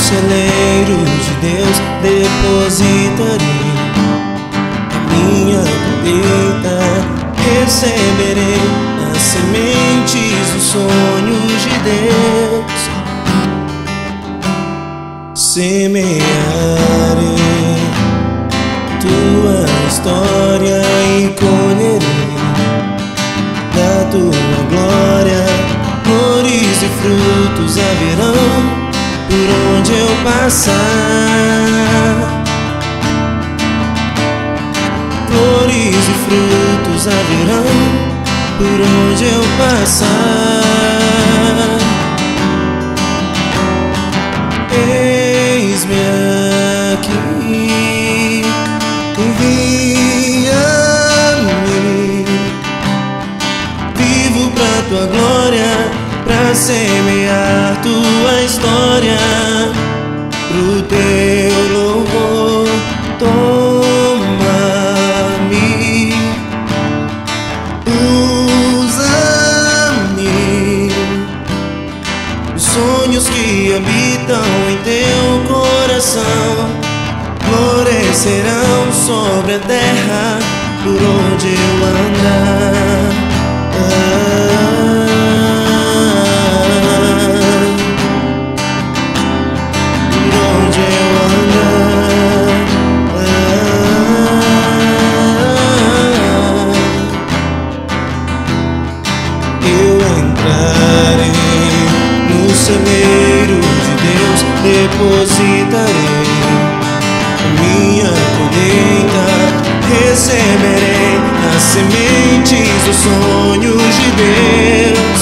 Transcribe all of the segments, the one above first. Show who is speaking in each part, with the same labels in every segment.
Speaker 1: celeiro de Deus depositarei a minha colheita, receberei as sementes dos sonhos de Deus. Semearei tua história e colherei da tua glória. Flores e frutos haverão por onde eu passar. Flores e frutos haverão por onde eu passar. Eis-me aqui, envia-me. Vivo pra tua glória, pra semear tua história, pro teu louvor. Toma-me, usa-me. Os sonhos que habitam em teu coração florescerão sobre a terra por onde eu andar. Celeiro de Deus depositarei a minha colheita, receberei as sementes dos sonhos de Deus.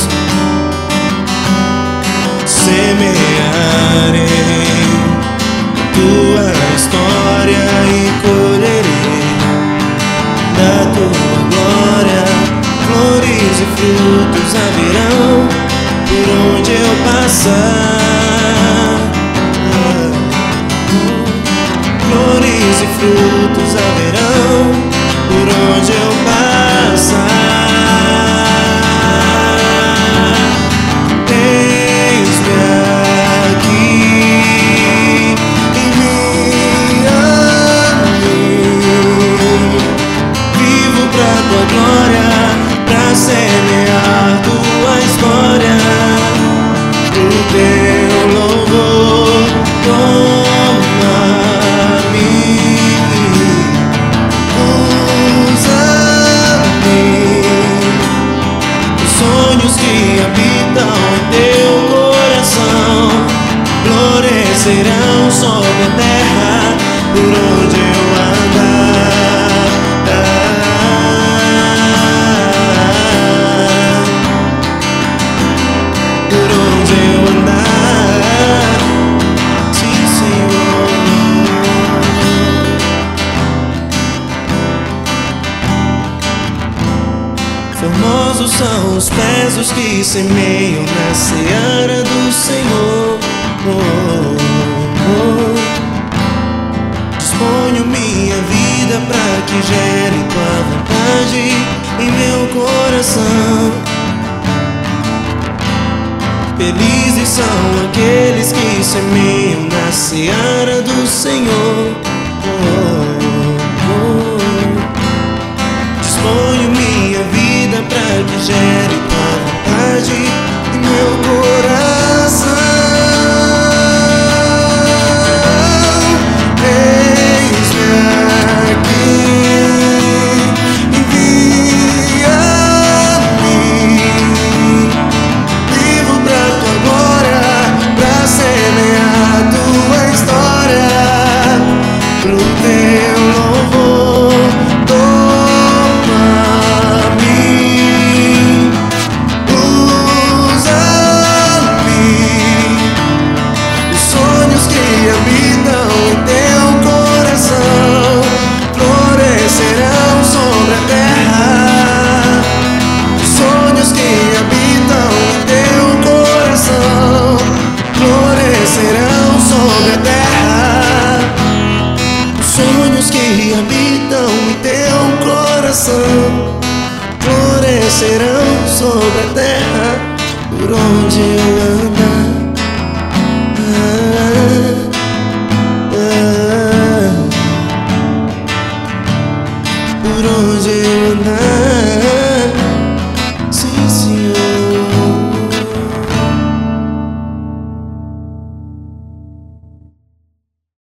Speaker 1: Semearei tua história e colherei da tua glória. Flores e frutos haverão por onde eu passar. Flores e frutos haverão por onde eu passar. Eis-me aqui, envia-me. Vivo pra tua glória, pra semear tua história, pro teu louvor. Toma-me, usa-me. Os sonhos que habitam em teu coração florescerão sobre a terra por onde eu andar. Por onde eu andar, sim, Senhor. Formosos são os pés dos que semeiam na seara do Senhor. Disponho minha vida pra que gere tua vontade em meu coração. Felizes são aqueles que semeiam na seara do Senhor. Disponho minha vida pra que gere tua vontade em meu coração. Eis-me aqui, envia-me. Vivo pra tua glória, pra semear tua história, pro teu louvor. Toma-me, usa-me. Os sonhos que habitam em teu coração florescerão sobre a terra. Os sonhos que habitam em teu coração florescerão sobre a terra. Os sonhos que habitam em teu coração florescerão sobre a terra por onde eu andar. na